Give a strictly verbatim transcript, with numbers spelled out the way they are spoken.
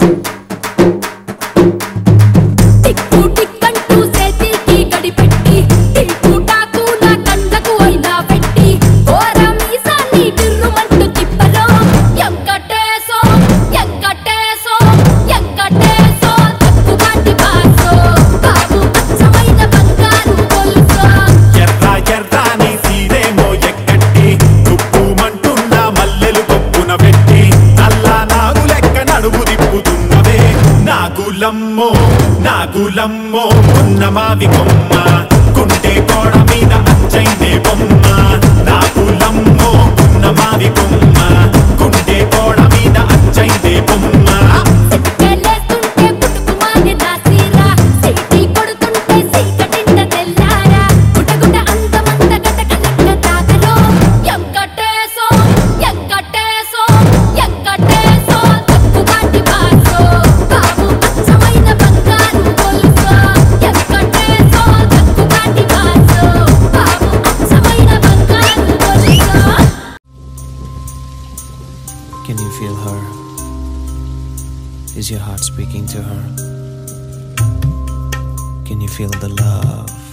నాగులమ్మో నాగులమ్మో ఉన్నమావి కొమ్మ కుంటే కోడ మీద అచ్చైందే బొమ్మ నాగులమ్మో ఉన్నమావి కొమ్మ కుంటే కోడ మీద అచ్చైందే బొమ్మ Can you feel her? Is your heart speaking to her? Can you feel the love